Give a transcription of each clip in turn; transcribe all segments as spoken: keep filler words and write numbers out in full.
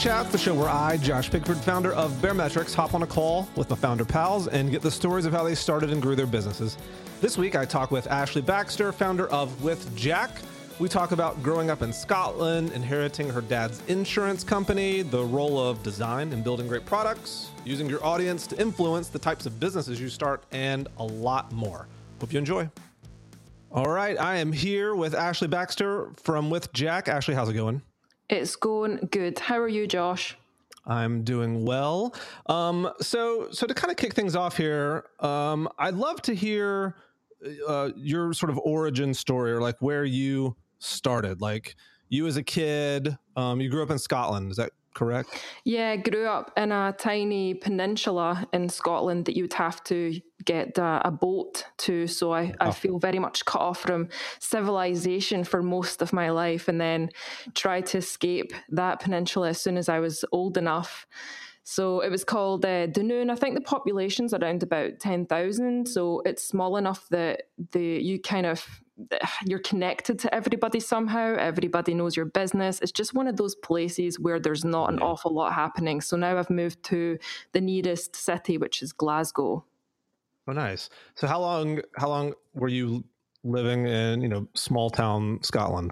Chats, the show where I, Josh Pigford, founder of Baremetrics, hop on a call with my founder pals and get the stories of how they started and grew their businesses. This week, I talk with Ashley Baxter, founder of With Jack. We talk about growing up in Scotland, inheriting her dad's insurance company, the role of design in building great products, using your audience to influence the types of businesses you start, and a lot more. Hope you enjoy. All right, I am here with Ashley Baxter from With Jack. Ashley, how's it going? It's going good. How are you, Josh? I'm doing well. Um, so, so to kind of kick things off here, um, I'd love to hear uh, your sort of origin story, or like where you started. Like you as a kid, um, you grew up in Scotland. Is that correct? Yeah, I grew up in a tiny peninsula in Scotland that you'd have to get a, a boat to. So I, I feel very much cut off from civilization for most of my life, and then tried to escape that peninsula as soon as I was old enough. So it was called uh, Dunoon. I think the population's around about ten thousand. So it's small enough that the you kind of, you're connected to everybody somehow. Everybody knows your business. It's just one of those places where there's not an awful lot happening. So now I've moved to the nearest city, which is Glasgow. Oh, nice. So how long, how long were you living in, you know, small town Scotland?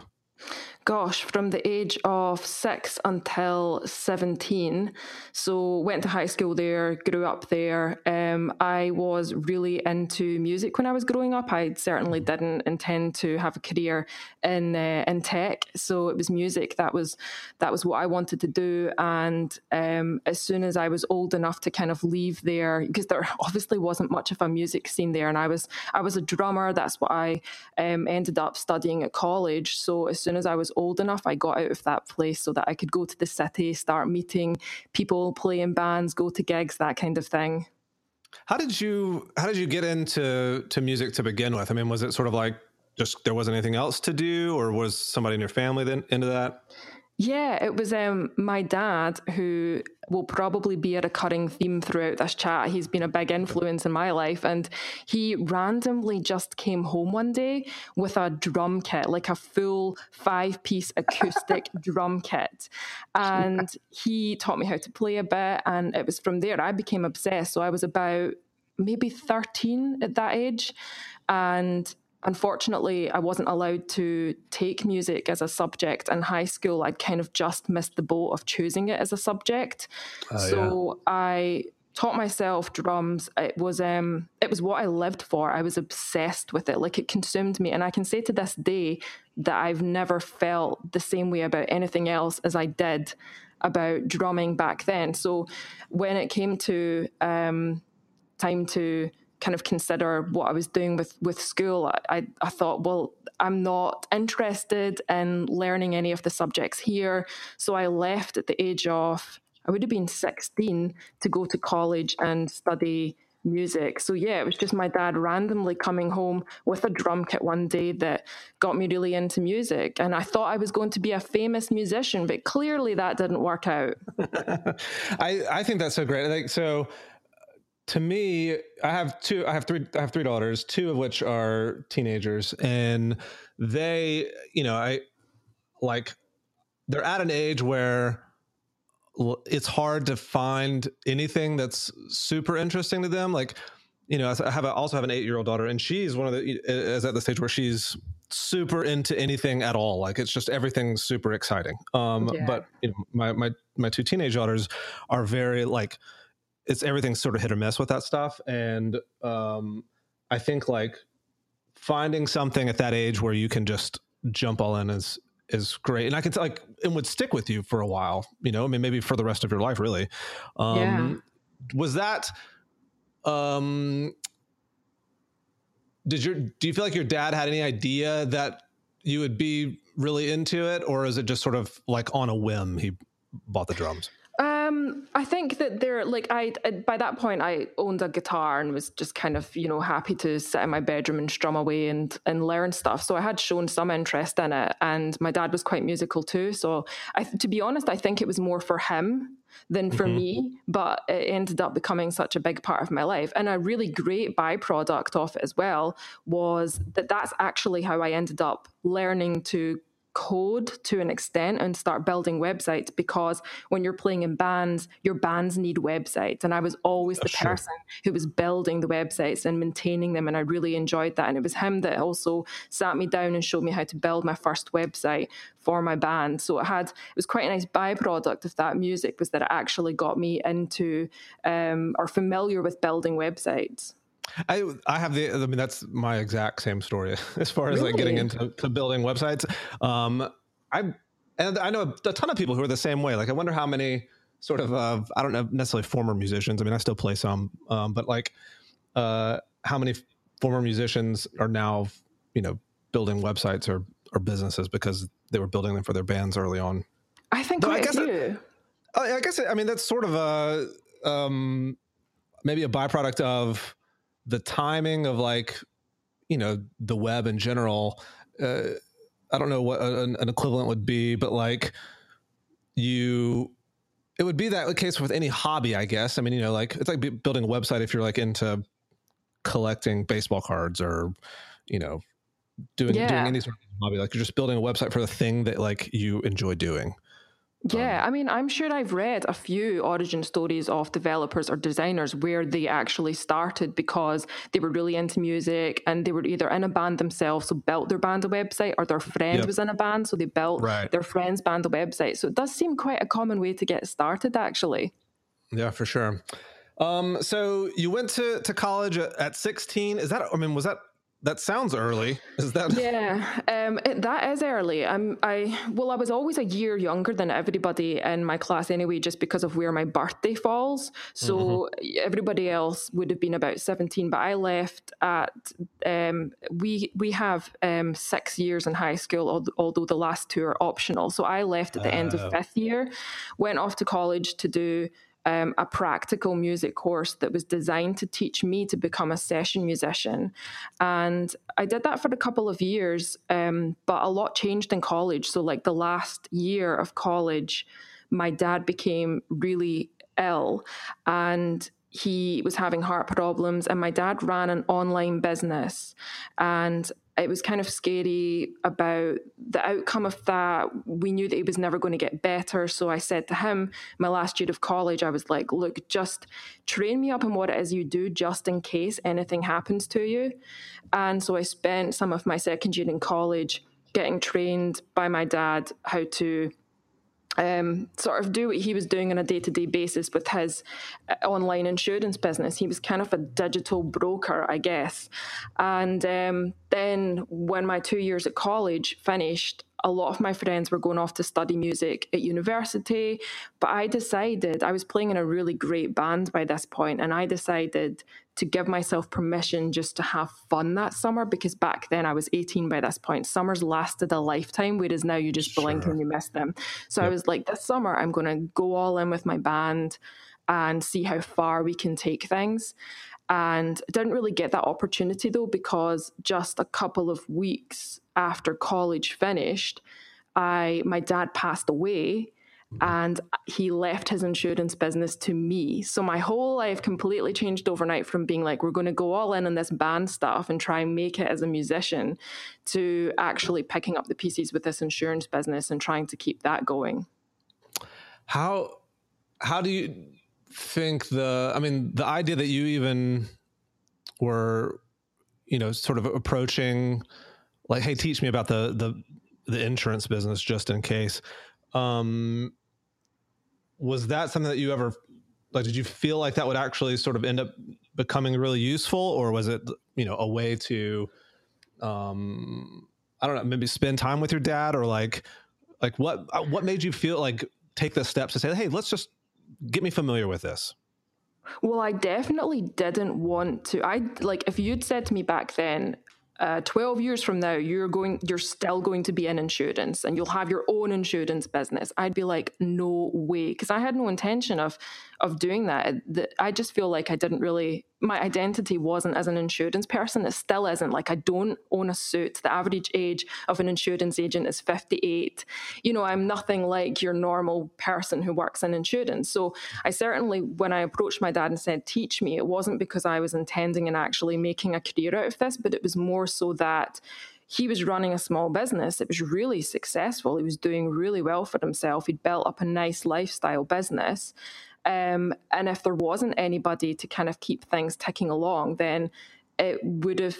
Gosh, from the age of six until seventeen. So went to high school there, grew up there. Um, I was really into music when I was growing up. I certainly didn't intend to have a career in uh, in tech. So it was music. That was that was what I wanted to do. And um, as soon as I was old enough to kind of leave there, because there obviously wasn't much of a music scene there, and I was I was a drummer. That's what I um, ended up studying at college. So as soon as I was old enough, I got out of that place so that I could go to the city, start meeting people, play in bands, go to gigs, that kind of thing. How did you how did you get into to music to begin with? I mean, was it sort of like just there wasn't anything else to do, or was somebody in your family then into that? Yeah, it was um, my dad, who will probably be a recurring theme throughout this chat. He's been a big influence in my life, and he randomly just came home one day with a drum kit, like a full five-piece acoustic drum kit. And he taught me how to play a bit, and it was from there I became obsessed. So I was about maybe thirteen at that age, and unfortunately, I wasn't allowed to take music as a subject in high school. I'd kind of just missed the boat of choosing it as a subject. Uh, so yeah. I taught myself drums. It was um, it was what I lived for. I was obsessed with it. Like, it consumed me. And I can say to this day that I've never felt the same way about anything else as I did about drumming back then. So when it came to um, time to kind of consider what I was doing with, with school, I, I thought, well, I'm not interested in learning any of the subjects here. So I left at the age of, I would have been sixteen, to go to college and study music. So yeah, it was just my dad randomly coming home with a drum kit one day that got me really into music. And I thought I was going to be a famous musician, but clearly that didn't work out. I, I think that's so great. Like, so to me, I have two, I have three, I have three daughters, two of which are teenagers, and they, you know, I like, they're at an age where it's hard to find anything that's super interesting to them. Like, you know, I have a, also have an eight-year-old daughter, and she's one of the, is at the stage where she's super into anything at all. Like, it's just everything's super exciting. Um, yeah. But you know, my, my, my two teenage daughters are very like, it's everything's sort of hit or miss with that stuff. And um, I think like finding something at that age where you can just jump all in is, is great. And I can tell, like, it would stick with you for a while, you know, I mean, maybe for the rest of your life, really. Um, yeah. Was that, um, did your, do you feel like your dad had any idea that you would be really into it, or is it just sort of like on a whim he bought the drums? Um, I think that they're like, I, by that point I owned a guitar and was just kind of, you know, happy to sit in my bedroom and strum away and, and learn stuff. So I had shown some interest in it, and my dad was quite musical too. So I, to be honest, I think it was more for him than for mm-hmm. me, but it ended up becoming such a big part of my life. And a really great byproduct of it as well was that that's actually how I ended up learning to code to an extent and start building websites, because when you're playing in bands, your bands need websites. And I was always the Sure. person who was building the websites and maintaining them. And I really enjoyed that. And it was him that also sat me down and showed me how to build my first website for my band. So it had, it was quite a nice byproduct of that music, was that it actually got me into um, or familiar with building websites. I I have the I mean that's my exact same story as far as Really? like getting into to building websites. Um, I and I know a ton of people who are the same way. Like I wonder how many sort of uh, I don't know necessarily former musicians. I mean I still play some, um, but like uh, how many former musicians are now you know building websites or or businesses because they were building them for their bands early on. I think Though I quite a guess few. it, I I guess it, I mean that's sort of a um, maybe a byproduct of the timing of like, you know, the web in general. Uh, I don't know what an, an equivalent would be, but like you, it would be that case with any hobby, I guess. I mean, you know, like it's like building a website if you're like into collecting baseball cards or, you know, doing, Yeah. doing any sort of hobby. Like you're just building a website for the thing that like you enjoy doing. Yeah, Um, I mean, I'm sure I've read a few origin stories of developers or designers where they actually started because they were really into music and they were either in a band themselves, so built their band a website, or their friend Yep. was in a band, so they built Right. their friend's band a website. So it does seem quite a common way to get started, actually. Yeah, for sure. Um, so you went to, to college at, at sixteen. Is that, I mean, was that, that sounds early. Is that? Yeah, um, it, that is early. I'm, I well, I was always a year younger than everybody in my class anyway, just because of where my birthday falls. So mm-hmm. everybody else would have been about seventeen, but I left at. Um, we we have um, six years in high school, although the last two are optional. So I left at the uh, end of fifth year, went off to college to do. Um, a practical music course that was designed to teach me to become a session musician. And I did that for a couple of years, um, but a lot changed in college. So like the last year of college, my dad became really ill and he was having heart problems, and my dad ran an online business, and it was kind of scary about the outcome of that. We knew that he was never going to get better. So I said to him, my last year of college, I was like, look, just train me up in what it is you do just in case anything happens to you. And so I spent some of my second year in college getting trained by my dad how to Um, sort of do what he was doing on a day-to-day basis with his uh, online insurance business. He was kind of a digital broker, I guess. And um, then when my two years at college finished, a lot of my friends were going off to study music at university, but I decided, I was playing in a really great band by this point, and I decided to give myself permission just to have fun that summer, because back then I was eighteen by this point. Summers lasted a lifetime, whereas now you just sure. blink and you miss them. So yep. I was like, this summer I'm going to go all in with my band and see how far we can take things. And I didn't really get that opportunity though, because just a couple of weeks after college finished, I my dad passed away. And he left his insurance business to me. So my whole life completely changed overnight from being like, we're going to go all in on this band stuff and try and make it as a musician, to actually picking up the pieces with this insurance business and trying to keep that going. How, how do you think the, I mean, the idea that you even were, you know, sort of approaching like, hey, teach me about the, the, the insurance business just in case. Um, was that something that you ever, like, did you feel like that would actually sort of end up becoming really useful, or was it, you know, a way to, um, I don't know, maybe spend time with your dad, or like, like what, what made you feel like take the steps to say, hey, let's just get me familiar with this? Well, I definitely didn't want to. I like, if you'd said to me back then, Uh, twelve years from now, you're going, you're still going to be in insurance and you'll have your own insurance business, I'd be like, no way. Because I had no intention of, of doing that. I just feel like I didn't really, my identity wasn't as an insurance person. It still isn't. Like, I don't own a suit. The average age of an insurance agent is fifty-eight. You know, I'm nothing like your normal person who works in insurance. So I certainly, when I approached my dad and said, teach me, it wasn't because I was intending and actually making a career out of this, but it was more so that he was running a small business. It was really successful. He was doing really well for himself. He'd built up a nice lifestyle business. Um, and if there wasn't anybody to kind of keep things ticking along, then it would have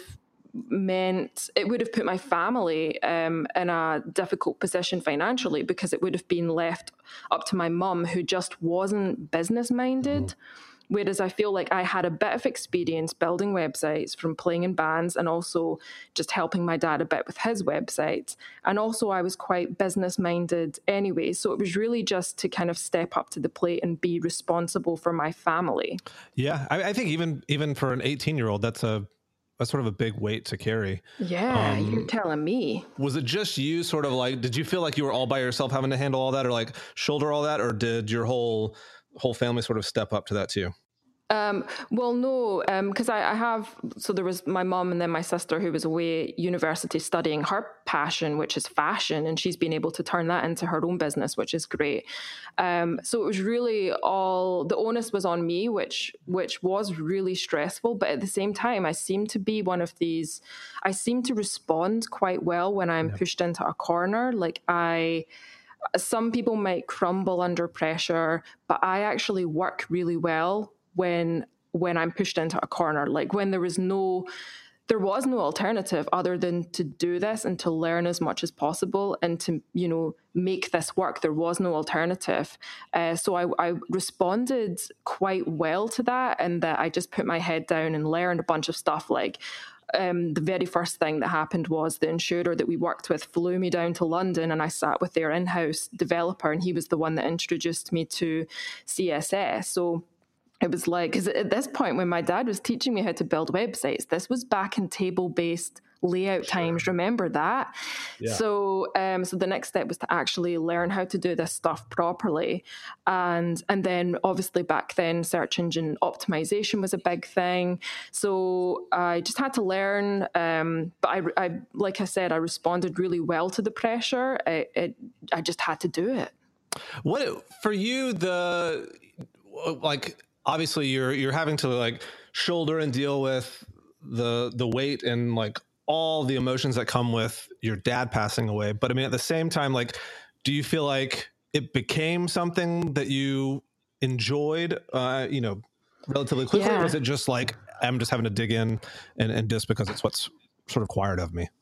meant it would have put my family um, in a difficult position financially, because it would have been left up to my mum, who just wasn't business minded. Mm-hmm. Whereas I feel like I had a bit of experience building websites from playing in bands, and also just helping my dad a bit with his websites. And also I was quite business minded anyway. So it was really just to kind of step up to the plate and be responsible for my family. Yeah. I, I think even, even for an eighteen year old, that's a, that's sort of a big weight to carry. Yeah, um, you're telling me. Was it just you sort of like, did you feel like you were all by yourself having to handle all that, or like shoulder all that? Or did your whole, whole family sort of step up to that too? Um, well, no, because um, I, I have, so there was my mum and then my sister who was away at university studying her passion, which is fashion, and she's been able to turn that into her own business, which is great. Um, so it was really all, the onus was on me, which which was really stressful, but at the same time, I seem to be one of these, I seem to respond quite well when I'm yeah. pushed into a corner. Like I... Some people might crumble under pressure, but I actually work really well when when I'm pushed into a corner. Like when there was no there was no alternative other than to do this and to learn as much as possible and to, you know, make this work. There was no alternative. Uh, so I, I responded quite well to that, and that I just put my head down and learned a bunch of stuff. Like Um, the very first thing that happened was the insurer that we worked with flew me down to London, and I sat with their in-house developer, and he was the one that introduced me to C S S. So it was like, because at this point when my dad was teaching me how to build websites, this was back in table-based layout sure. times. Remember that? Yeah. So, um, so the next step was to actually learn how to do this stuff properly, and and then obviously back then search engine optimization was a big thing. So I just had to learn. Um, but I, I, like I said, I responded really well to the pressure. I, it, I just had to do it. What for you? The like. Obviously you're, you're having to like shoulder and deal with the, the weight and like all the emotions that come with your dad passing away. But I mean, at the same time, like, do you feel like it became something that you enjoyed, uh, you know, relatively quickly? Yeah. Or was it just like, I'm just having to dig in and, and just because it's what's sort of required of me?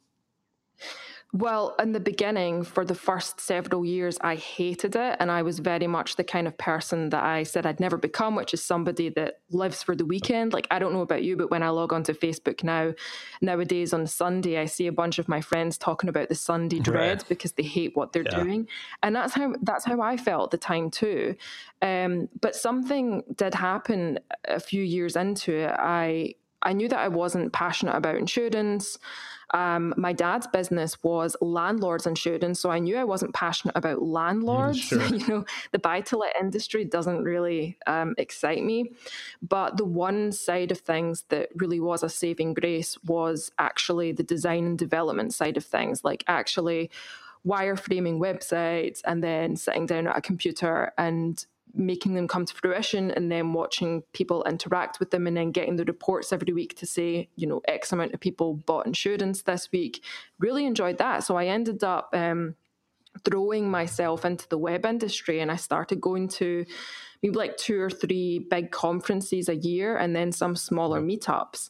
Well, in the beginning, for the first several years, I hated it. And I was very much the kind of person that I said I'd never become, which is somebody that lives for the weekend. Like, I don't know about you, but when I log onto Facebook now, nowadays on Sunday, I see a bunch of my friends talking about the Sunday dread right. because they hate what they're yeah. doing. And that's how that's how I felt at the time too. Um, but something did happen a few years into it. I I knew that I wasn't passionate about insurance. Um, my dad's business was landlords insurance, so I knew I wasn't passionate about landlords. Mm, sure. You know, the buy-to-let industry doesn't really um, excite me. But the one side of things that really was a saving grace was actually the design and development side of things, like actually wireframing websites and then sitting down at a computer and making them come to fruition, and then watching people interact with them, and then getting the reports every week to say, you know, X amount of people bought insurance this week. Really enjoyed that. So I ended up um, throwing myself into the web industry, and I started going to maybe like two or three big conferences a year and then some smaller meetups.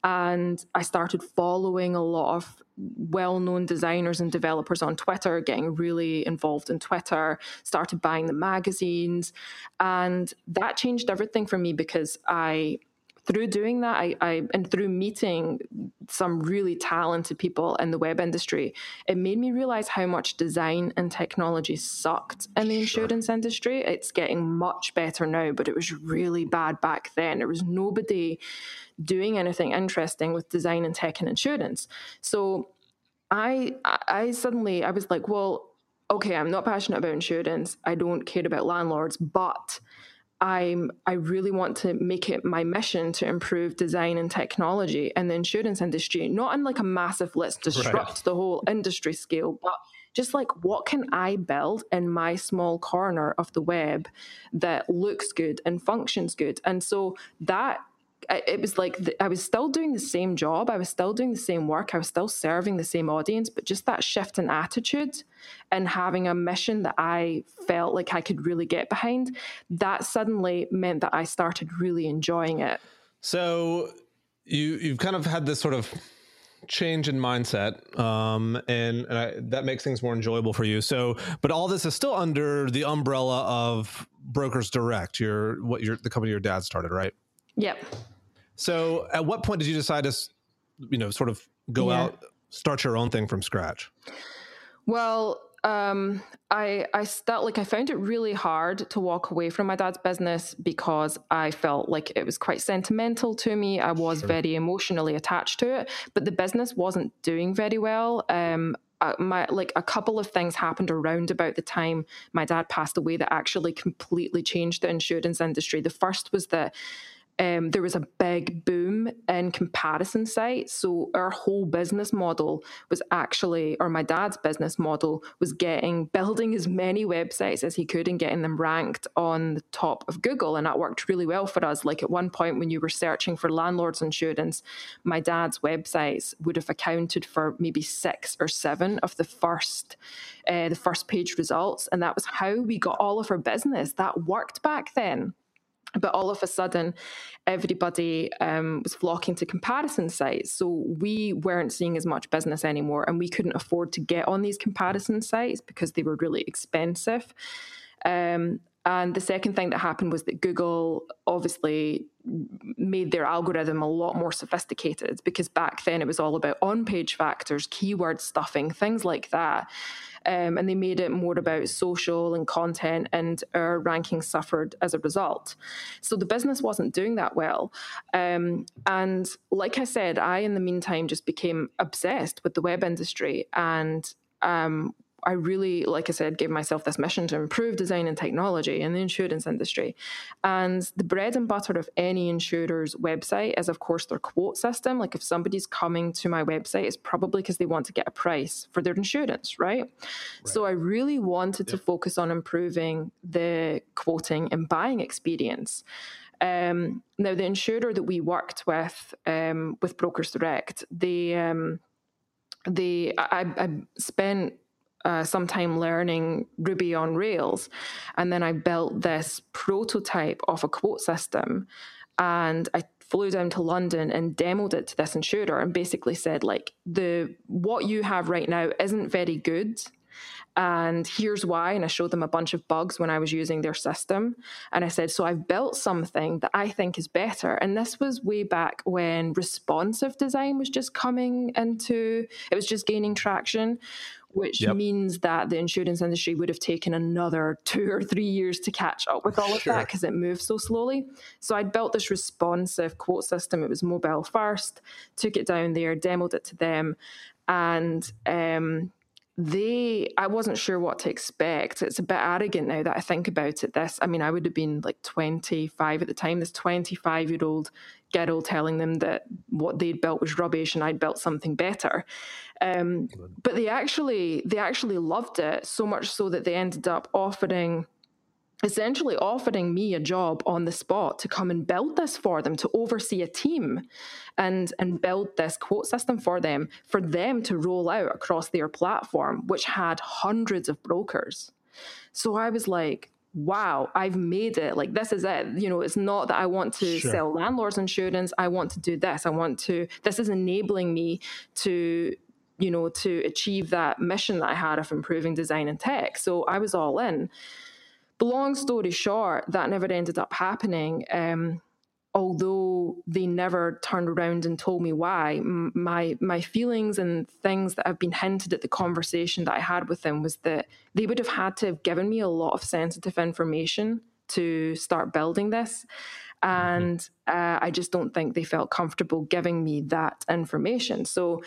And I started following a lot of well-known designers and developers on Twitter, getting really involved in Twitter, started buying the magazines. And that changed everything for me, because I, through doing that, I, I and through meeting some really talented people in the web industry, it made me realize how much design and technology sucked in the insurance sure. industry. It's getting much better now, but it was really bad back then. There was nobody doing anything interesting with design and tech and insurance. So I, I suddenly, I was like, well, okay, I'm not passionate about insurance. I don't care about landlords, but I'm, I really want to make it my mission to improve design and technology in the insurance industry, not in like a massive, let's disrupt right. the whole industry scale, but just like, what can I build in my small corner of the web that looks good and functions good? And so that I, it was like the, I was still doing the same job. I was still doing the same work. I was still serving the same audience, but just that shift in attitude and having a mission that I felt like I could really get behind, that suddenly meant that I started really enjoying it. So you, you've kind of had this sort of change in mindset, um, and, and I, that makes things more enjoyable for you. So, but all this is still under the umbrella of Brokers Direct, your what your the company your dad started, right? Yep. So, at what point did you decide to, you know, sort of go yeah. out, start your own thing from scratch? Well, um, I I felt like I found it really hard to walk away from my dad's business because I felt like it was quite sentimental to me. I was sure. very emotionally attached to it, but the business wasn't doing very well. Um, uh, my like a couple of things happened around about the time my dad passed away that actually completely changed the insurance industry. The first was that Um, there was a big boom in comparison sites. So our whole business model was actually, or my dad's business model was getting, building as many websites as he could and getting them ranked on the top of Google. And that worked really well for us. Like at one point when you were searching for landlord's insurance, my dad's websites would have accounted for maybe six or seven of the first, uh, the first page results. And that was how we got all of our business. That worked back then. But all of a sudden, everybody um, was flocking to comparison sites. So we weren't seeing as much business anymore, and we couldn't afford to get on these comparison sites because they were really expensive. Um, and the second thing that happened was that Google obviously made their algorithm a lot more sophisticated, because back then it was all about on-page factors, keyword stuffing, things like that. Um, and they made it more about social and content, and our rankings suffered as a result. So the business wasn't doing that well. Um, and like I said, I, in the meantime, just became obsessed with the web industry. And um, I really, like I said, gave myself this mission to improve design and technology in the insurance industry. And the bread and butter of any insurer's website is, of course, their quote system. Like if somebody's coming to my website, it's probably because they want to get a price for their insurance, right? right. So I really wanted yep. to focus on improving the quoting and buying experience. Um, now, the insurer that we worked with, um, with Brokers Direct, they, um, they, I, I spent Uh, some time learning Ruby on Rails. And then I built this prototype of a quote system, and I flew down to London and demoed it to this insurer and basically said, like, the what you have right now isn't very good. And here's why. And I showed them a bunch of bugs when I was using their system. And I said, so I've built something that I think is better. And this was way back when responsive design was just coming into, it was just gaining traction, which yep. means that the insurance industry would have taken another two or three years to catch up with all of sure. that, because it moves so slowly. So I'd built this responsive quote system. It was mobile first, took it down there, demoed it to them. And, um, They, I wasn't sure what to expect. It's a bit arrogant now that I think about it. This, I mean, I would have been like twenty-five at the time, this twenty-five-year-old girl telling them that what they'd built was rubbish and I'd built something better. Um, but they actually, they actually loved it, so much so that they ended up offering essentially offering me a job on the spot to come and build this for them, to oversee a team and, and build this quote system for them, for them to roll out across their platform, which had hundreds of brokers. So I was like, wow, I've made it. Like, this is it. You know, it's not that I want to sure. sell landlord's insurance. I want to do this. I want to, this is enabling me to, you know, to achieve that mission that I had of improving design and tech. So I was all in. But long story short, that never ended up happening. Um, although they never turned around and told me why. M- my my feelings and things that have been hinted at the conversation that I had with them was that they would have had to have given me a lot of sensitive information to start building this. And uh, I just don't think they felt comfortable giving me that information. So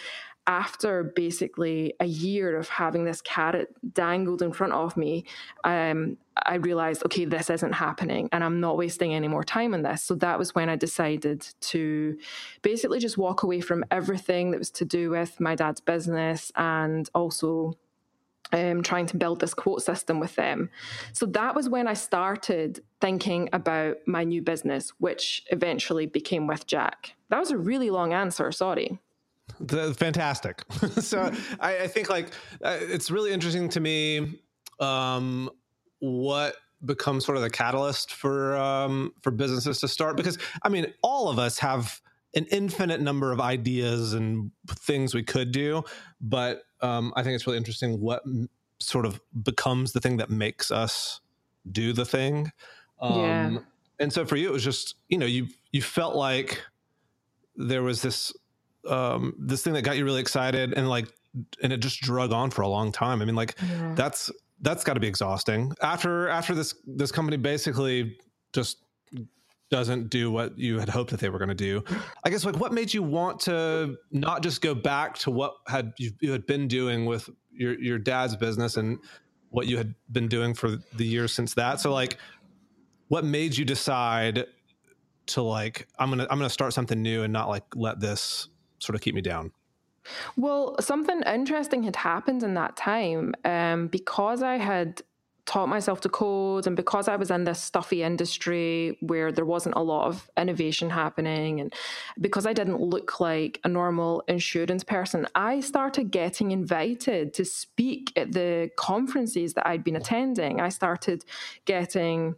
after basically a year of having this carrot dangled in front of me, um, I realized, okay, this isn't happening and I'm not wasting any more time on this. So that was when I decided to basically just walk away from everything that was to do with my dad's business, and also um, trying to build this quote system with them. So that was when I started thinking about my new business, which eventually became With Jack. That was a really long answer. Sorry. The, fantastic. So I, I think like uh, it's really interesting to me um, what becomes sort of the catalyst for um, for businesses to start, because I mean all of us have an infinite number of ideas and things we could do, but um, I think it's really interesting what m- sort of becomes the thing that makes us do the thing. Um, Yeah. and so for you, it was just, you know, you you felt like there was this um, this thing that got you really excited, and like, and it just drug on for a long time. I mean, like Yeah. that's that's got to be exhausting. After after this this company basically just doesn't do what you had hoped that they were going to do. I guess like what made you want to not just go back to what had you, you had been doing with your your dad's business and what you had been doing for the years since that? So like, what made you decide to like, I'm gonna I'm gonna start something new and not like let this sort of keep me down? Well, something interesting had happened in that time, um, because I had taught myself to code, and because I was in this stuffy industry where there wasn't a lot of innovation happening, and because I didn't look like a normal insurance person, I started getting invited to speak at the conferences that I'd been attending. I started getting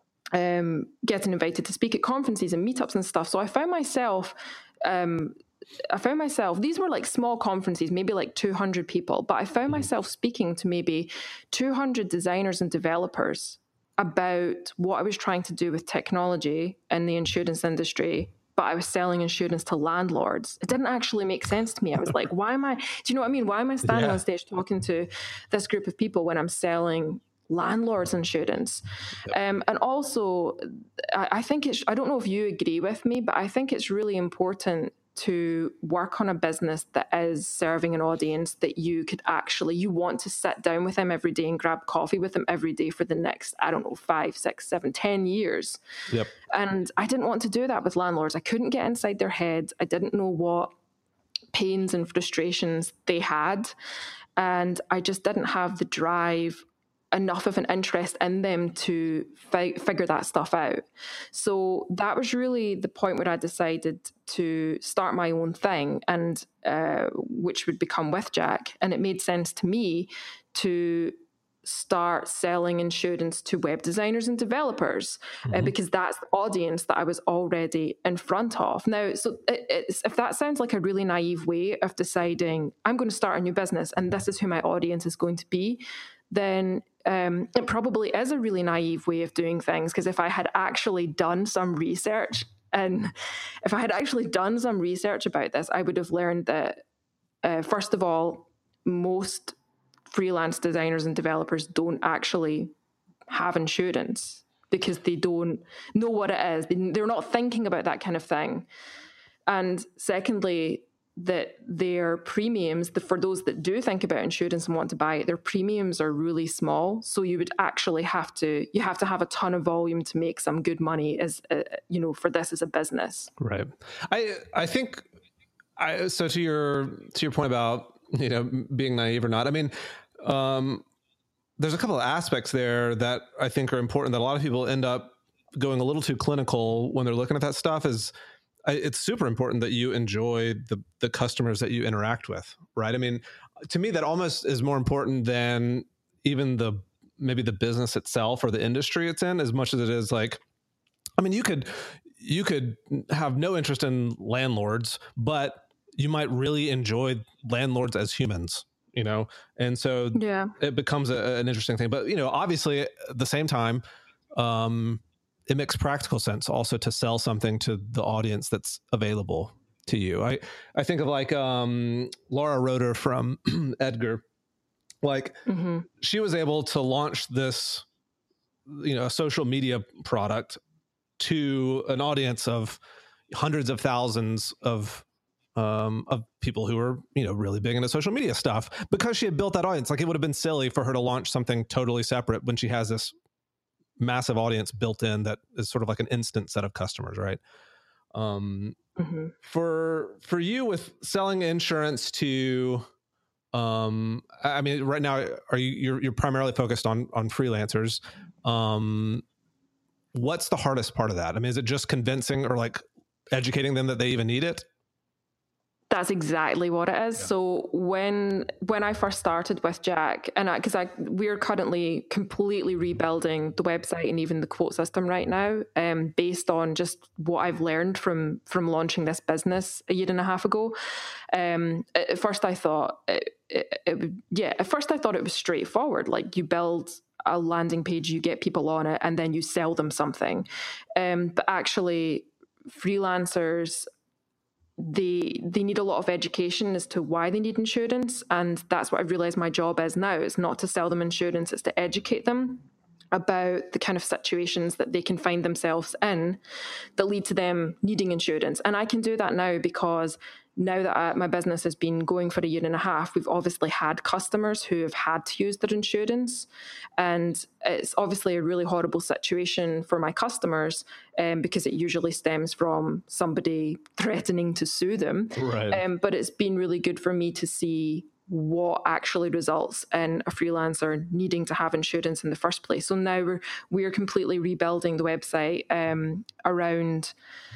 um, getting invited to speak at conferences and meetups and stuff. So I found myself um, I found myself, these were like small conferences, maybe like two hundred people, but I found myself speaking to maybe two hundred designers and developers about what I was trying to do with technology in the insurance industry, but I was selling insurance to landlords. It didn't actually make sense to me. I was like, why am I, do you know what I mean? Why am I standing Yeah. on stage talking to this group of people when I'm selling landlords insurance? Yep. Um, and also, I, I think it's, I don't know if you agree with me, but I think it's really important to work on a business that is serving an audience that you could actually, you want to sit down with them every day and grab coffee with them every day for the next, I don't know, five, six, seven, ten years. Yep. And I didn't want to do that with landlords. I couldn't get inside their heads. I didn't know what pains and frustrations they had. And I just didn't have the drive, enough of an interest in them to fi- figure that stuff out. So that was really the point where I decided to start my own thing, and uh, which would become With Jack. And it made sense to me to start selling insurance to web designers and developers, mm-hmm. uh, because that's the audience that I was already in front of. Now, so it, it's, if that sounds like a really naive way of deciding I'm going to start a new business and this is who my audience is going to be, then um, it probably is a really naive way of doing things. Because if I had actually done some research, and if I had actually done some research about this, I would have learned that, uh, first of all, most freelance designers and developers don't actually have insurance because they don't know what it is. They're not thinking about that kind of thing. And secondly, that their premiums, for those that do think about insurance and want to buy it, their premiums are really small. So you would actually have to, you have to have a ton of volume to make some good money as, uh, you know, for this as a business. Right. I, I think, I, so to your, to your point about, you know, being naive or not, I mean, um, there's a couple of aspects there that I think are important that a lot of people end up going a little too clinical when they're looking at that stuff. Is it's super important that you enjoy the the customers that you interact with, right? I mean, to me, that almost is more important than even the maybe the business itself or the industry it's in, as much as it is like, I mean, you could you could have no interest in landlords, but you might really enjoy landlords as humans, you know? And so yeah, it becomes a, an interesting thing. But, you know, obviously at the same time, um, it makes practical sense also to sell something to the audience that's available to you. I, I think of like um, Laura Roeder from Edgar. Like mm-hmm. she was able to launch this, you know, a social media product to an audience of hundreds of thousands of um, of people who are, you know, really big into social media stuff because she had built that audience. Like it would have been silly for her to launch something totally separate when she has this massive audience built in that is sort of like an instant set of customers, right? Um, mm-hmm. For for you with selling insurance to Um, I mean, right now, are you you're, you're primarily focused on on freelancers? Um, what's the hardest part of that? I mean, is it just convincing or like educating them that they even need it? That's exactly what it is. Yeah. So when when I first started with Jack, and because I, I we're currently completely rebuilding the website and even the quote system right now, um, based on just what I've learned from from launching this business a year and a half ago. Um, at first, I thought, it, it, it, yeah, at first I thought it was straightforward. Like you build a landing page, you get people on it, and then you sell them something. Um, but actually, freelancers, they they need a lot of education as to why they need insurance, and that's what I've realized my job is now. It's not to sell them insurance, it's to educate them about the kind of situations that they can find themselves in that lead to them needing insurance. And I can do that now because now that I, my business has been going for a year and a half, we've obviously had customers who have had to use their insurance. And it's obviously a really horrible situation for my customers um, because it usually stems from somebody threatening to sue them. Right. Um, but it's been really good for me to see what actually results in a freelancer needing to have insurance in the first place. So now we're we're completely rebuilding the website um, around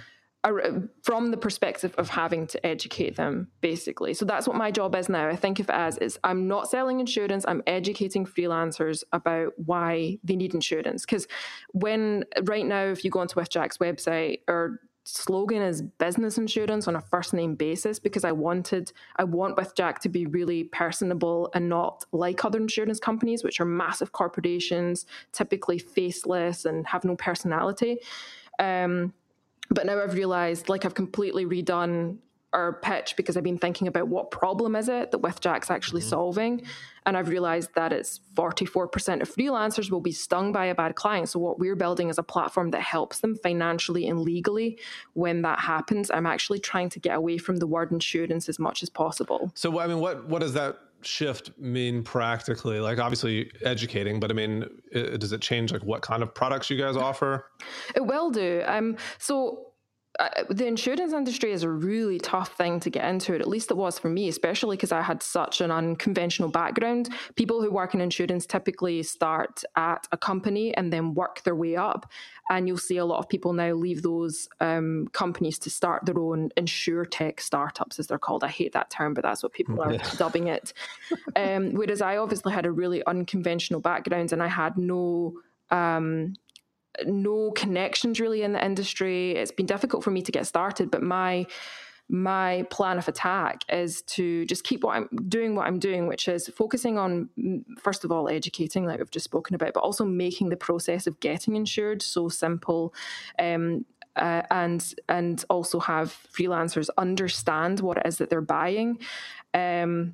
from the perspective of having to educate them, basically. So that's what my job is now. I think of it as is I'm not selling insurance, I'm educating freelancers about why they need insurance. Because when right now, if you go onto With Jack's website, our slogan is business insurance on a first name basis, because I wanted, I want With Jack to be really personable and not like other insurance companies, which are massive corporations, typically faceless and have no personality. Um, But now I've realized, like, I've completely redone our pitch because I've been thinking about what problem is it that With Jack's actually mm-hmm. solving. And I've realized that it's forty-four percent of freelancers will be stung by a bad client. So what we're building is a platform that helps them financially and legally when that happens. I'm actually trying to get away from the word insurance as much as possible. So, I mean, what, what does that shift mean practically? Like, obviously educating, but I mean, it, does it change like what kind of products you guys offer? It will do. Um, so uh, the insurance industry is a really tough thing to get into. At least it was for me, especially because I had such an unconventional background. People who work in insurance typically start at a company and then work their way up. And you'll see a lot of people now leave those um, companies to start their own insurtech startups, as they're called. I hate that term, but that's what people are yeah. dubbing it. Um, whereas I obviously had a really unconventional background and I had no... Um, no connections really in the industry. It's been difficult for me to get started, but my my plan of attack is to just keep what I'm doing, what I'm doing, which is focusing on, first of all, educating, like we've just spoken about, but also making the process of getting insured so simple, um, uh, and and also have freelancers understand what it is that they're buying, um,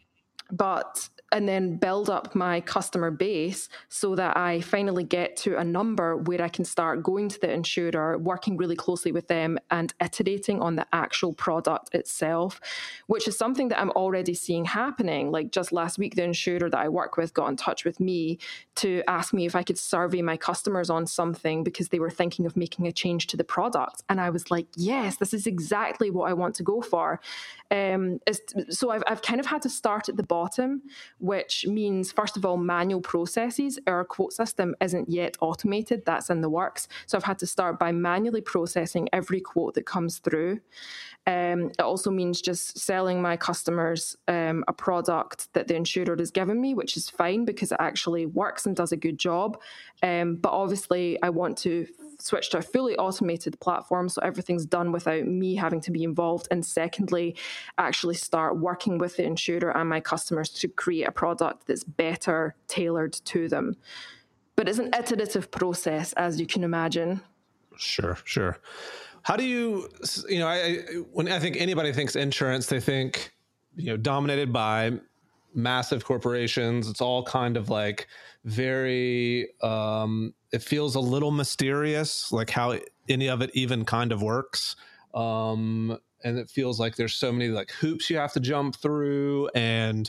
but and then build up my customer base so that I finally get to a number where I can start going to the insurer, working really closely with them and iterating on the actual product itself, which is something that I'm already seeing happening. Like just last week, the insurer that I work with got in touch with me to ask me if I could survey my customers on something because they were thinking of making a change to the product. And I was like, yes, this is exactly what I want to go for. Um, so I've, I've kind of had to start at the bottom, which means, first of all, manual processes. Our quote system isn't yet automated. That's in the works. So I've had to start by manually processing every quote that comes through. Um, it also means just selling my customers um, a product that the insurer has given me, which is fine because it actually works and does a good job. Um, but obviously, I want to switch to a fully automated platform so everything's done without me having to be involved. And secondly, actually start working with the insurer and my customers to create a product that's better tailored to them. But it's an iterative process, as you can imagine. Sure, sure. How do you, you know, I, when I think anybody thinks insurance, they think, you know, dominated by massive corporations. It's all kind of like very, um, it feels a little mysterious, like how any of it even kind of works. Um, and it feels like there's so many like hoops you have to jump through. And,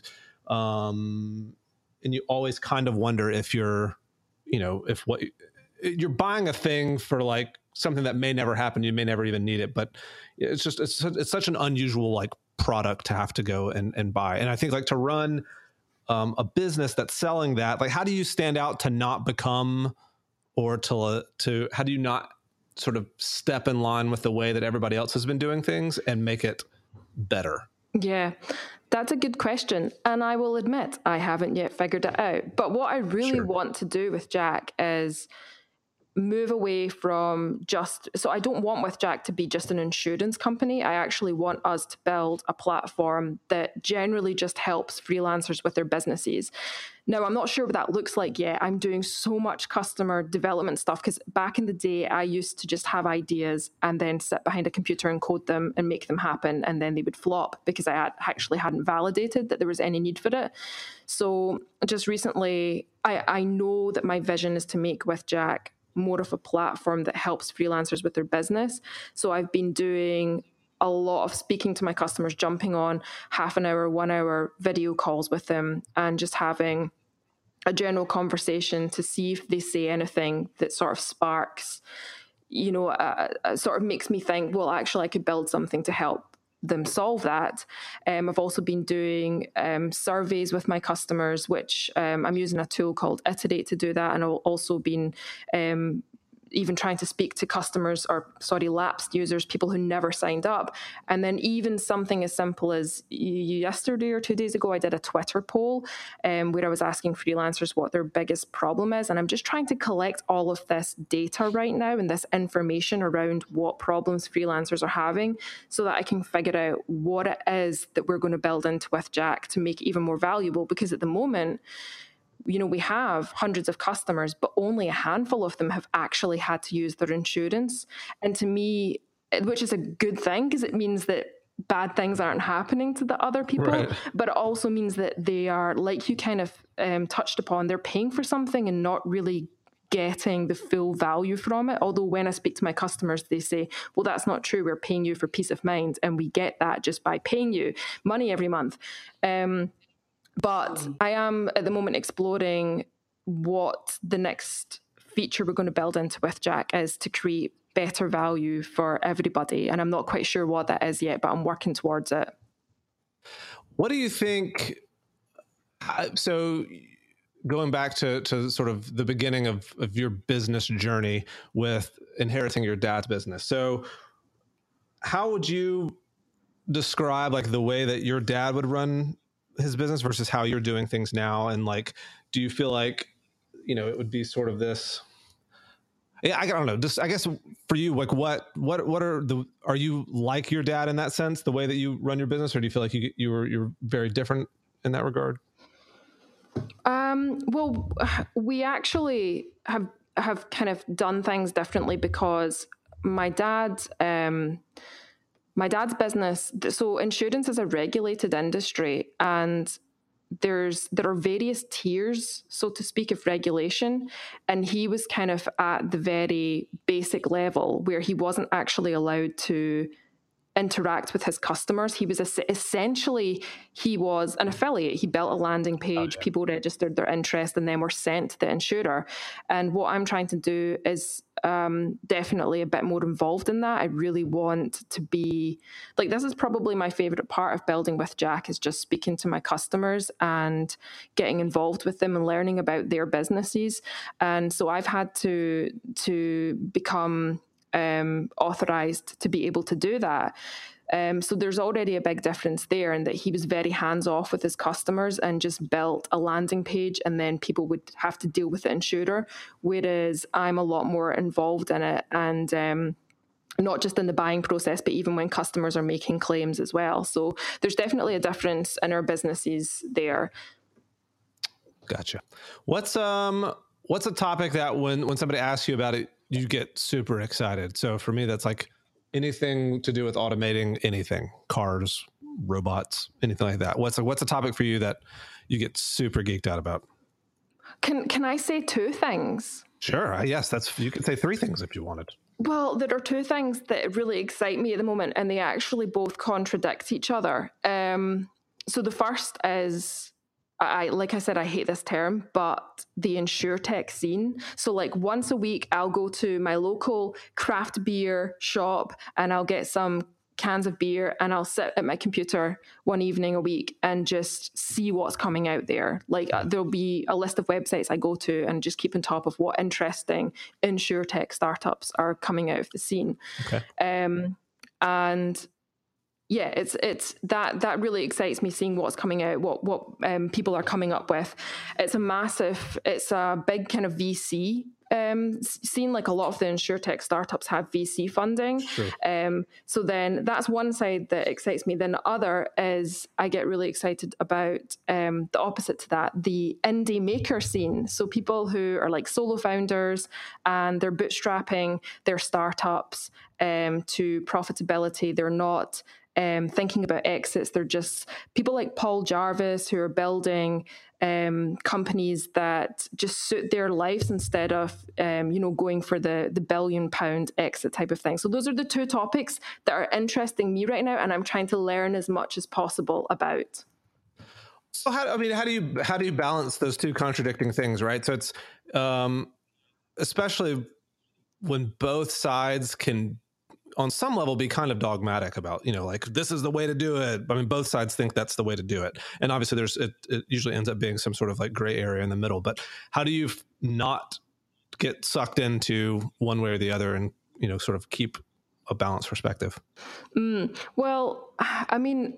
um, and you always kind of wonder if you're, you know, if what you're buying a thing for like something that may never happen, you may never even need it, but it's just, it's, it's such an unusual like product to have to go and, and buy. And I think like to run um, a business that's selling that, like how do you stand out to not become or to, uh, to how do you not sort of step in line with the way that everybody else has been doing things and make it better? Yeah, that's a good question. And I will admit, I haven't yet figured it out. But what I really Sure. want to do with Jack is move away from just, so I don't want with Jack to be just an insurance company. I actually want us to build a platform that generally just helps freelancers with their businesses. Now, I'm not sure what that looks like yet. I'm doing so much customer development stuff because back in the day, I used to just have ideas and then sit behind a computer and code them and make them happen. And then they would flop because I had actually hadn't validated that there was any need for it. So just recently, I, I know that my vision is to make with Jack more of a platform that helps freelancers with their business. So I've been doing a lot of speaking to my customers, jumping on half an hour, one hour video calls with them and just having a general conversation to see if they say anything that sort of sparks, you know, uh, uh, sort of makes me think, well, actually I could build something to help them solve that. Um, I've also been doing um, surveys with my customers, which um, I'm using a tool called Iterate to do that. And I've also been um, even trying to speak to customers or, sorry, lapsed users, people who never signed up. And then even something as simple as yesterday or two days ago, I did a Twitter poll um, where I was asking freelancers what their biggest problem is. And I'm just trying to collect all of this data right now and this information around what problems freelancers are having so that I can figure out what it is that we're going to build into with Jack to make it even more valuable. Because at the moment, you know, we have hundreds of customers, but only a handful of them have actually had to use their insurance. And to me, which is a good thing because it means that bad things aren't happening to the other people, right. But it also means that they are, like you kind of um, touched upon, they're paying for something and not really getting the full value from it. Although when I speak to my customers, they say, well, that's not true. We're paying you for peace of mind. And we get that just by paying you money every month. Um, But I am at the moment exploring what the next feature we're going to build into with Jack is to create better value for everybody. And I'm not quite sure what that is yet, but I'm working towards it. What do you think? So going back to, to sort of the beginning of, of your business journey with inheriting your dad's business. So how would you describe like the way that your dad would run his business versus how you're doing things now? And like, do you feel like, you know, it would be sort of this, yeah, I don't know, just, I guess for you, like what, what, what are the, are you like your dad in that sense, the way that you run your business, or do you feel like you, you were, you're very different in that regard? Um, well, we actually have, have kind of done things differently because my dad, um, My dad's business, so insurance is a regulated industry, and there's there are various tiers, so to speak, of regulation. And he was kind of at the very basic level where he wasn't actually allowed to interact with his customers. He was essentially, he was an affiliate. He built a landing page, okay. People registered their interest and then were sent to the insurer. And what I'm trying to do is um, definitely a bit more involved in that. I really want to be, like, this is probably my favorite part of building with Jack, is just speaking to my customers and getting involved with them and learning about their businesses. And so I've had to, to become Um, authorized to be able to do that. Um, so there's already a big difference there in that he was very hands-off with his customers and just built a landing page, and then people would have to deal with the insurer, whereas I'm a lot more involved in it, and um, not just in the buying process, but even when customers are making claims as well. So there's definitely a difference in our businesses there. Gotcha. What's um what's a topic that when when somebody asks you about it, you get super excited? So for me, that's like anything to do with automating anything, cars, robots, anything like that. What's a, what's a topic for you that you get super geeked out about? Can can I say two things? Sure. Yes, that's, you could say three things if you wanted. Well, there are two things that really excite me at the moment, and they actually both contradict each other. Um, so the first is, I, like I said, I hate this term, but the InsurTech scene. So like once a week, I'll go to my local craft beer shop and I'll get some cans of beer, and I'll sit at my computer one evening a week and just see what's coming out there. Like uh, there'll be a list of websites I go to and just keep on top of what interesting insurtech startups are coming out of the scene. Okay. Um, and yeah, it's it's that that really excites me, seeing what's coming out, what what um, people are coming up with. It's a massive, it's a big kind of V C um, scene. Like a lot of the insurtech startups have V C funding. Sure. Um, so then that's one side that excites me. Then the other is I get really excited about um, the opposite to that, the indie maker scene. So people who are like solo founders and they're bootstrapping their startups um, to profitability. They're not Um, thinking about exits. They're just people like Paul Jarvis who are building um, companies that just suit their lives instead of, um, you know, going for the the billion pound exit type of thing. So those are the two topics that are interesting me right now, and I'm trying to learn as much as possible about. So how, I mean, how do you, how do you balance those two contradicting things, right? So it's, um, especially when both sides can, on some level, be kind of dogmatic about, you know, like, this is the way to do it. I mean, both sides think that's the way to do it. And obviously there's, it, it usually ends up being some sort of like gray area in the middle, but how do you f- not get sucked into one way or the other and, you know, sort of keep a balanced perspective? Mm, well, I mean,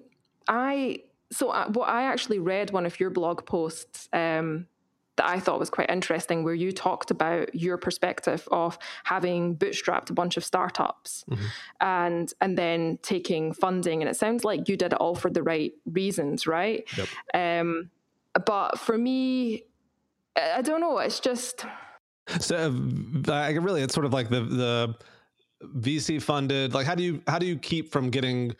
I, so I, what I actually read one of your blog posts, um, that I thought was quite interesting, where you talked about your perspective of having bootstrapped a bunch of startups mm-hmm. and and then taking funding. And it sounds like you did it all for the right reasons, right? Yep. Um, but for me, I don't know. It's just... So uh, really, it's sort of like the the V C funded, like how do you, how do you keep from getting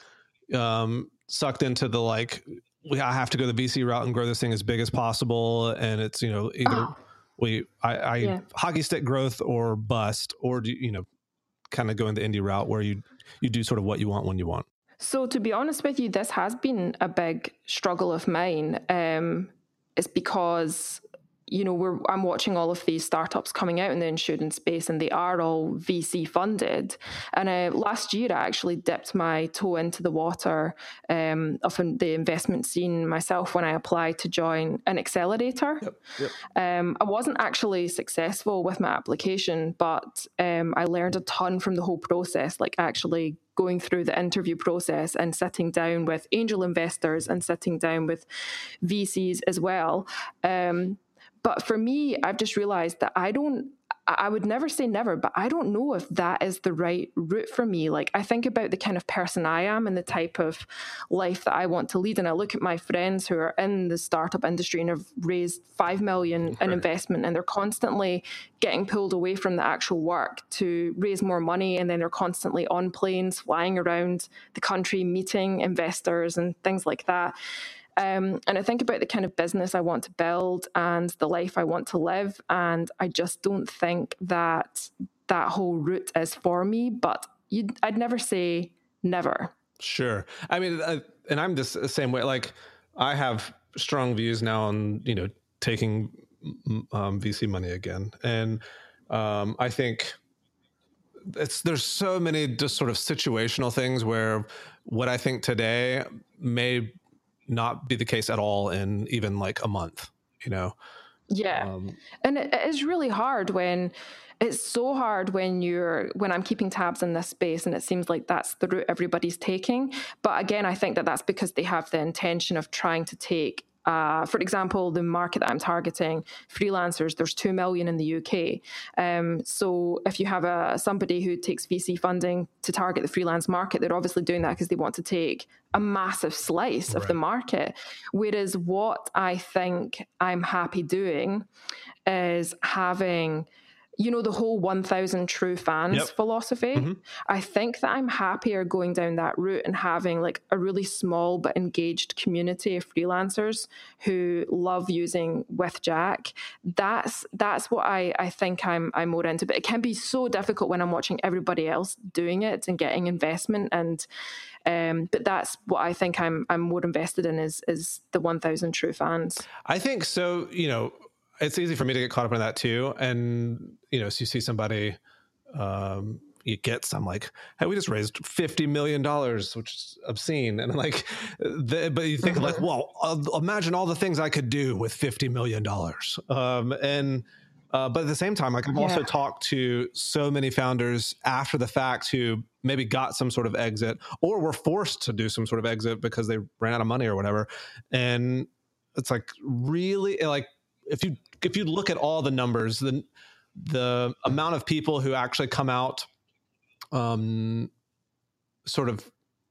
um, sucked into the, like, we I have to go the V C route and grow this thing as big as possible, and it's, you know, either oh. we I, I yeah. hockey stick growth or bust, or do you know, kind of going the indie route where you you do sort of what you want when you want. So to be honest with you, this has been a big struggle of mine. Um, it's because, you know, we're I'm watching all of these startups coming out in the insurance space, and they are all V C funded. And uh, last year, I actually dipped my toe into the water um, of the investment scene myself when I applied to join an accelerator. Yep, yep. Um, I wasn't actually successful with my application, but um, I learned a ton from the whole process, like actually going through the interview process and sitting down with angel investors and sitting down with V Cs as well. Um, But for me, I've just realized that I don't, I would never say never, but I don't know if that is the right route for me. Like, I think about the kind of person I am and the type of life that I want to lead. And I look at my friends who are in the startup industry and have raised five million okay. in investment, and they're constantly getting pulled away from the actual work to raise more money. And then they're constantly on planes, flying around the country, meeting investors and things like that. Um, and I think about the kind of business I want to build and the life I want to live. And I just don't think that that whole route is for me, but you'd, I'd never say never. Sure. I mean, uh, and I'm just the same way. Like, I have strong views now on, you know, taking um, V C money again. And um, I think it's, there's so many just sort of situational things where what I think today may not be the case at all in even like a month, you know? Yeah. Um, and it, it is really hard when it's so hard when you're, when I'm keeping tabs in this space and it seems like that's the route everybody's taking. But again, I think that that's because they have the intention of trying to take Uh, for example, the market that I'm targeting, freelancers, there's two million in the U K. Um, so if you have a somebody who takes V C funding to target the freelance market, they're obviously doing that because they want to take a massive slice right. of the market. Whereas what I think I'm happy doing is having, you know, the whole one thousand true fans yep. philosophy. Mm-hmm. I think that I'm happier going down that route and having like a really small but engaged community of freelancers who love using with Jack. That's that's what I, I think I'm I'm more into. But it can be so difficult when I'm watching everybody else doing it and getting investment. And um, but that's what I think I'm I'm more invested in is is the one thousand true fans. I think so. You know, it's easy for me to get caught up in that too. And, you know, so you see somebody, um, you get some like, hey, we just raised fifty million dollars, which is obscene. And like, the, but you think mm-hmm. like, well, uh, imagine all the things I could do with fifty million dollars. Um, and, uh, but at the same time, like I've yeah. also talked to so many founders after the fact who maybe got some sort of exit or were forced to do some sort of exit because they ran out of money or whatever. And it's like really like, if you, if you look at all the numbers, then the amount of people who actually come out um, sort of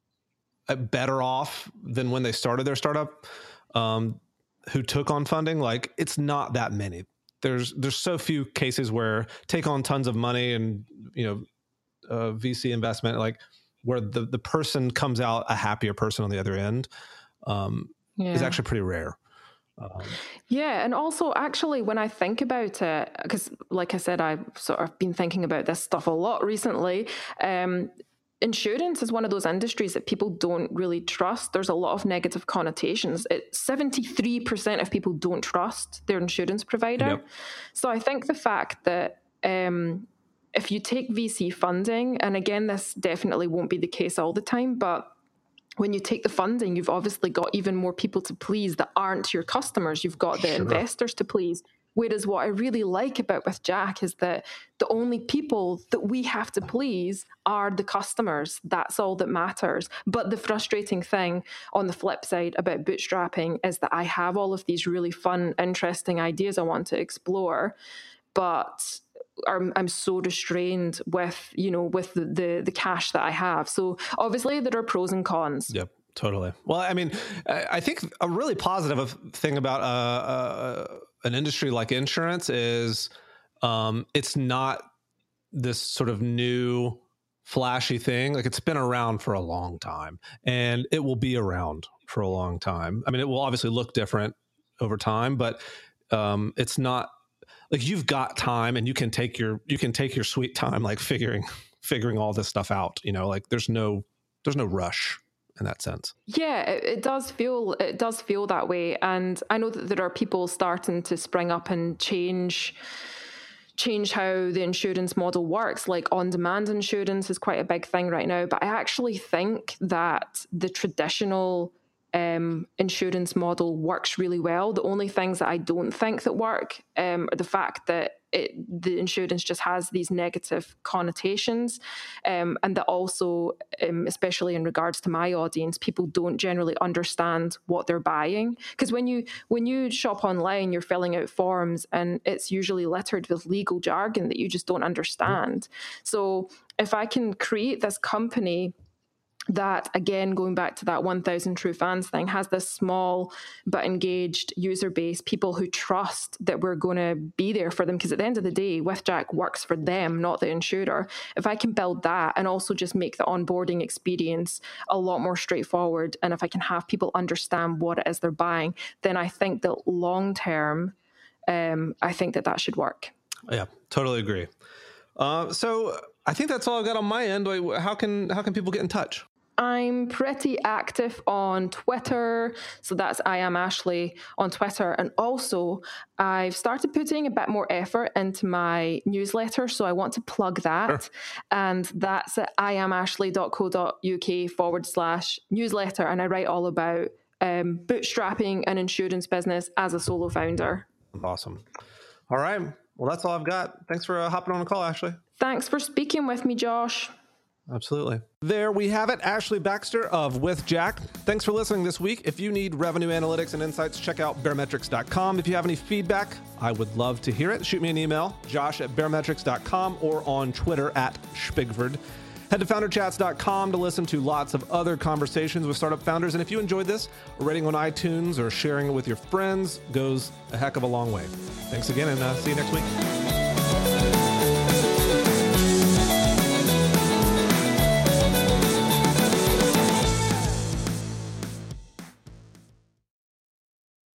better off than when they started their startup, um, who took on funding, like it's not that many. There's, there's so few cases where take on tons of money and, you know, uh, V C investment, like where the, the person comes out a happier person on the other end, um, yeah. is actually pretty rare. Um, yeah. And also actually when I think about it, because like I said, I've sort of been thinking about this stuff a lot recently. Um, insurance is one of those industries that people don't really trust. There's a lot of negative connotations. It, seventy-three percent of people don't trust their insurance provider. Yep. So I think the fact that um, if you take V C funding, and again, this definitely won't be the case all the time, but when you take the funding, you've obviously got even more people to please that aren't your customers. You've got the sure. investors to please. Whereas what I really like about With Jack is that the only people that we have to please are the customers. That's all that matters. But the frustrating thing on the flip side about bootstrapping is that I have all of these really fun, interesting ideas I want to explore, but I'm, I'm so restrained with, you know, with the, the, the cash that I have. So obviously there are pros and cons. Yep. Totally. Well, I mean, I think a really positive thing about uh, uh, an industry like insurance is um, it's not this sort of new flashy thing. Like it's been around for a long time and it will be around for a long time. I mean, it will obviously look different over time, but um, it's not like you've got time and you can take your, you can take your sweet time, like figuring, figuring all this stuff out, you know, like there's no, there's no rush in that sense. Yeah, it, it does feel it does feel that way, and I know that there are people starting to spring up and change change how the insurance model works. Like on-demand insurance is quite a big thing right now, but I actually think that the traditional um, insurance model works really well. The only things that I don't think that work um, are the fact that It, the insurance just has these negative connotations, um, and that also, um, especially in regards to my audience, people don't generally understand what they're buying. Because when you when you shop online, you're filling out forms, and it's usually littered with legal jargon that you just don't understand. Mm-hmm. So if I can create this company that, again, going back to that one thousand True Fans thing, has this small but engaged user base, people who trust that we're going to be there for them, because at the end of the day, With Jack works for them, not the insurer. If I can build that and also just make the onboarding experience a lot more straightforward, and if I can have people understand what it is they're buying, then I think that long term, um, I think that that should work. Yeah, totally agree. Uh, so I think that's all I've got on my end. How can how can people get in touch? I'm pretty active on Twitter. So that's I am Ashley on Twitter. And also I've started putting a bit more effort into my newsletter. So I want to plug that. Sure. And that's at iamashley.co.uk forward slash newsletter. And I write all about um, bootstrapping an insurance business as a solo founder. Awesome. All right. Well, that's all I've got. Thanks for uh, hopping on the call, Ashley. Thanks for speaking with me, Josh. Absolutely. There we have it. Ashley Baxter of With Jack. Thanks for listening this week. If you need revenue analytics and insights, check out baremetrics dot com. If you have any feedback, I would love to hear it. Shoot me an email, josh at baremetrics dot com, or on Twitter at Spigford. Head to founder chats dot com to listen to lots of other conversations with startup founders. And if you enjoyed this, a rating on iTunes or sharing it with your friends goes a heck of a long way. Thanks again, and uh, see you next week.